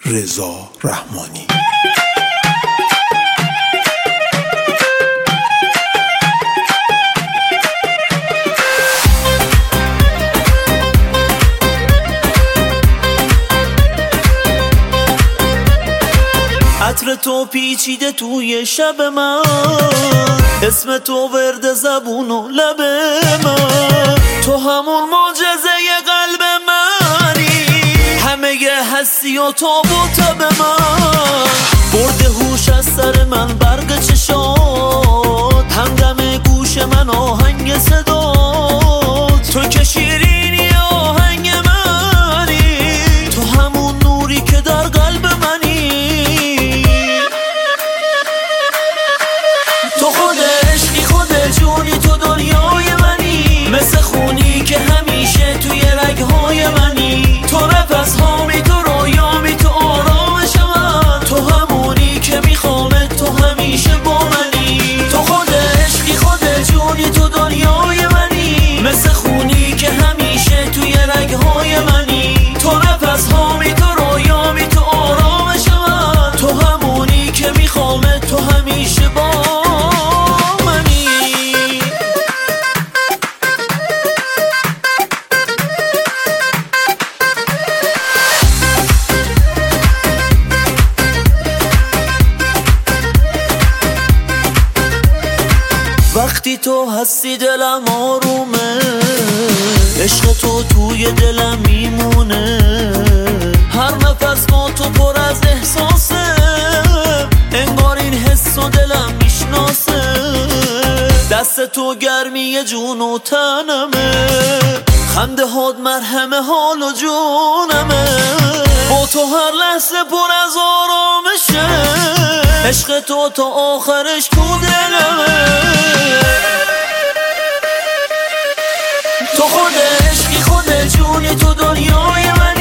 رضا رحمانی. عطر تو پیچیده توی شب من، اسم تو ورد زبون و لب من، تو همون معجزه قلب منی، همه هستی و تاب و تب من، برد هوش از سر من برق چشات، همدم گوش من آهنگ صدات، تو که شیرینی آهنگ منی، تو همون نوری که در قلب منی، تو خود عشقی خود جونی، تو دنیای منی، مثل خونی که همیشه توی رگهای منی، تو نفس هامی، تو رویامی، تو آرامش من، تو همونی که میخوامه، تو همیشه با منی، تو خود عشقی خود جونی، تو دنیای منی، مثل خونی که همیشه توی رگهای منی، تو نفس هامی، تو رویامی، تو آرامش من، تو همونی که میخوامه، تو همیشه با منی. وقتی تو هستی دلم آرومه، عشق تو توی دلم میمونه، هر نفس با تو پر از احساسه، انگار این حس و دلم میشناسه، دست تو گرمی جون و تنمه، خنده هات مرهم حال و جونمه، با تو هر لحظه پر از آرامشه، عشق تو تا آخرش تو دلمه، تو خود عشقی خود جونی، تو دنیای من،